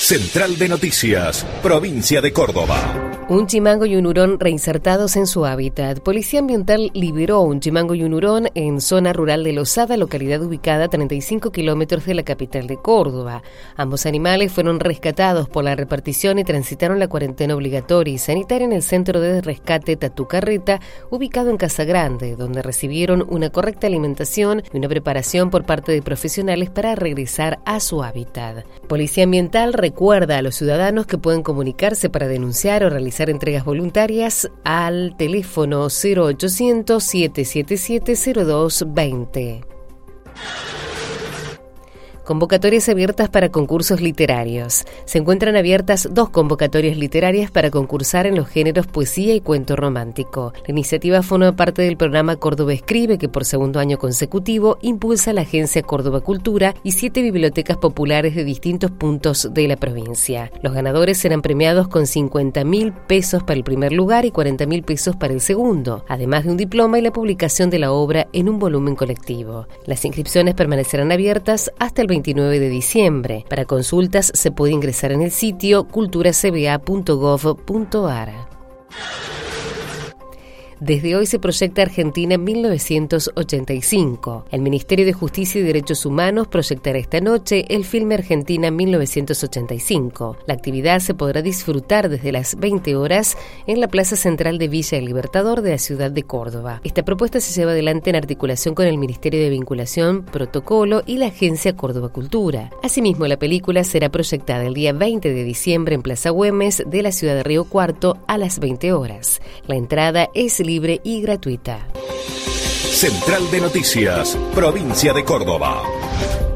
Central de Noticias, provincia de Córdoba. Un chimango y un hurón reinsertados en su hábitat. Policía Ambiental liberó un chimango y un hurón en zona rural de Losada, localidad ubicada a 35 kilómetros de la capital de Córdoba. Ambos animales fueron rescatados por la repartición y transitaron la cuarentena obligatoria y sanitaria en el centro de rescate Tatucarreta, ubicado en Casa Grande, donde recibieron una correcta alimentación y una preparación por parte de profesionales para regresar a su hábitat. Policía Ambiental recuerda a los ciudadanos que pueden comunicarse para denunciar o realizar entregas voluntarias al teléfono 0800 777 0220. Convocatorias abiertas para concursos literarios. Se encuentran abiertas 2 convocatorias literarias para concursar en los géneros poesía y cuento romántico. La iniciativa forma parte del programa Córdoba Escribe, que por segundo año consecutivo impulsa la Agencia Córdoba Cultura y 7 bibliotecas populares de distintos puntos de la provincia. Los ganadores serán premiados con 50.000 pesos para el primer lugar y 40.000 pesos para el segundo, además de un diploma y la publicación de la obra en un volumen colectivo. Las inscripciones permanecerán abiertas hasta el 29 de diciembre. Para consultas se puede ingresar en el sitio culturacba.gov.ar. Desde hoy se proyecta Argentina en 1985. El Ministerio de Justicia y Derechos Humanos proyectará esta noche el filme Argentina 1985. La actividad se podrá disfrutar desde las 20 horas en la Plaza Central de Villa El Libertador de la ciudad de Córdoba. Esta propuesta se lleva adelante en articulación con el Ministerio de Vinculación, Protocolo y la Agencia Córdoba Cultura. Asimismo, la película será proyectada el día 20 de diciembre en Plaza Güemes de la ciudad de Río Cuarto a las 20 horas. La entrada es libre y gratuita. Central de Noticias, provincia de Córdoba.